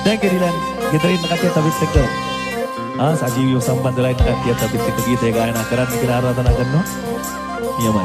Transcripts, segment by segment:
Thank you Dylan. Gitarin katiat habis teka. සජීවීව සම්බන්ධ වෙලා ඉන්න කට්ටියත් අපිත් එක්ක ගීතය ගායනා කරන්න කියලා ආරාධනා කරනවා. නියමයි.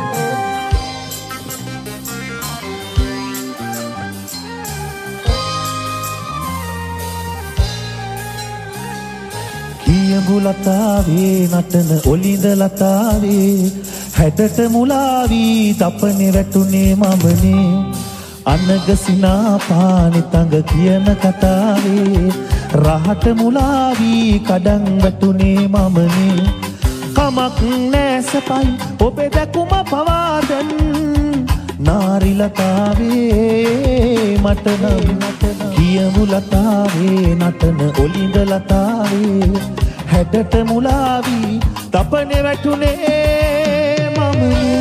කියඹු ලතාවේ නටන ඔලිඳ ලතාවේ හැඩට මුලාවී තපනේ වැටුනේ මමනේ අනගසිනා පානි තඟ කියන කතාවේ රහට මුලාවී කඩන් වැටුනේ මමනේ කමක් නෑ සපයි ඔබේ දැකුම පවාදන් නාරි ලතාවේ මට නම් කියමු ලතාවේ නටන ඔලිඳ ලතාවේ හැඩට මුලාවී තපනේ වැටුනේ මමනේ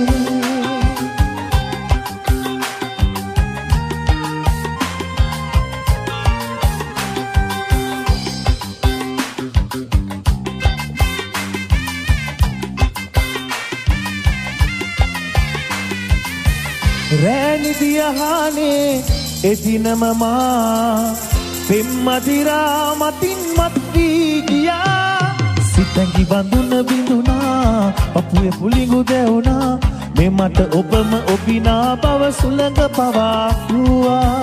රෑනිදියහනේ එදිනම මා පෙම්මදිරා මතින් මත් වී ගියා සිතැඟි බඳුන බිඳුනා පපුවේ පුලිඟු දැවුනා මේ මට ඔබම ඔබිනා බව සුළඟ පවා වූවා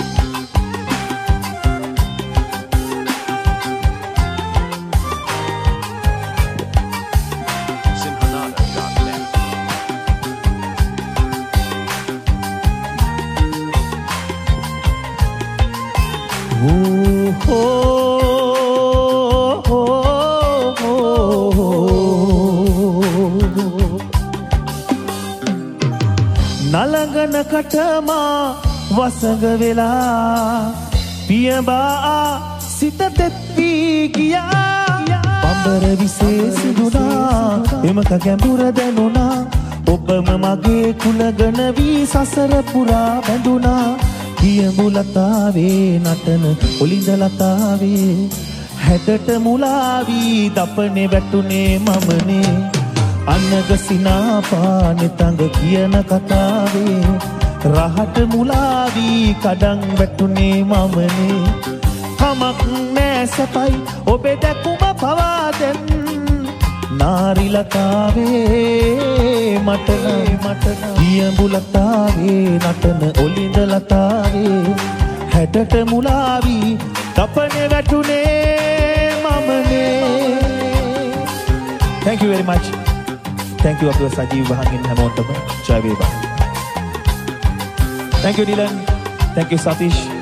නලඟන කටමා වසඟ වෙලා පියඹා සිත තෙත් වී ගියා පඹර විශේෂුණා එමක ගැඹුර දැනුණා ඔබම මගේ කුලගන වී සසර පුරා බැඳුණා කියඹු ලතාවේ නටන ඔලිඳ ලතාවේ හැඩට මුලාවී දපනේ වැටුනේ මමනේ අනගසිනා පානේ තඟ කියන කතාවේ රහට මුලාවී කඩන් වැටුනේ මමනේ කමක් නෑ සපයි ඔබේ දැකුම පවාදන් නාරි ලතාවේ මට කියඹු ලතාවේ නටන ඔලිඳ ලතාවේ හැඩට මුලාවී තපනේ වැටුනේ මමනේ Thank you very much. Thank you අපේ සජීව වහන්ගෙන් හැමෝටම ජය වේවා. Thank you Dylan. Thank you Satish.